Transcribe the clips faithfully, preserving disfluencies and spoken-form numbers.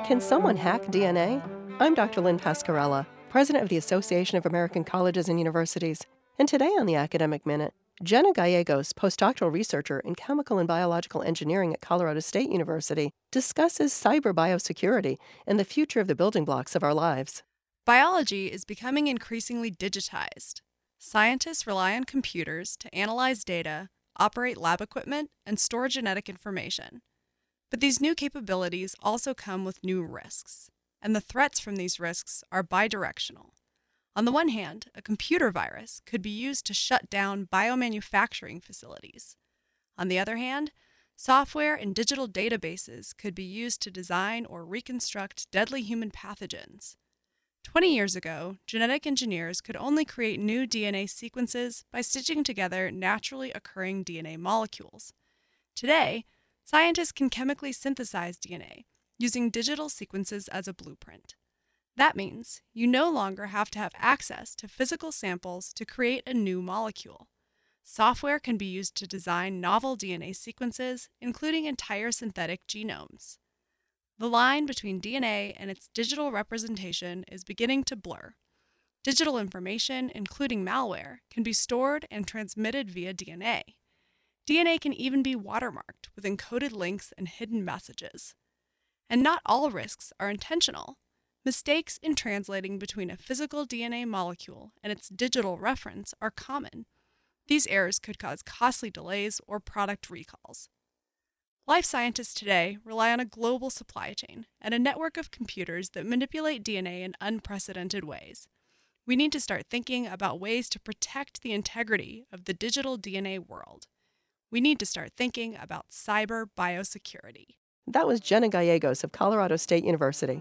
Can someone hack D N A? I'm Doctor Lynn Pascarella, President of the Association of American Colleges and Universities. And today on the Academic Minute, Jenna Gallegos, postdoctoral researcher in chemical and biological engineering at Colorado State University, discusses cyber biosecurity and the future of the building blocks of our lives. Biology is becoming increasingly digitized. Scientists rely on computers to analyze data, operate lab equipment, and store genetic information. But these new capabilities also come with new risks, and the threats from these risks are bidirectional. On the one hand, a computer virus could be used to shut down biomanufacturing facilities. On the other hand, software and digital databases could be used to design or reconstruct deadly human pathogens. Twenty years ago, genetic engineers could only create new D N A sequences by stitching together naturally occurring D N A molecules. Today, scientists can chemically synthesize D N A using digital sequences as a blueprint. That means you no longer have to have access to physical samples to create a new molecule. Software can be used to design novel D N A sequences, including entire synthetic genomes. The line between D N A and its digital representation is beginning to blur. Digital information, including malware, can be stored and transmitted via D N A. D N A can even be watermarked with encoded links and hidden messages. And not all risks are intentional. Mistakes in translating between a physical D N A molecule and its digital reference are common. These errors could cause costly delays or product recalls. Life scientists today rely on a global supply chain and a network of computers that manipulate D N A in unprecedented ways. We need to start thinking about ways to protect the integrity of the digital D N A world. We need to start thinking about cyber biosecurity. That was Jenna Gallegos of Colorado State University.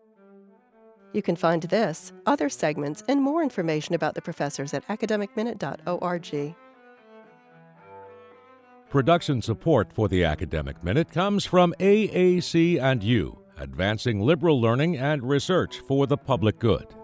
You can find this, other segments, and more information about the professors at academic minute dot org. Production support for the Academic Minute comes from A A C and U, advancing liberal learning and research for the public good.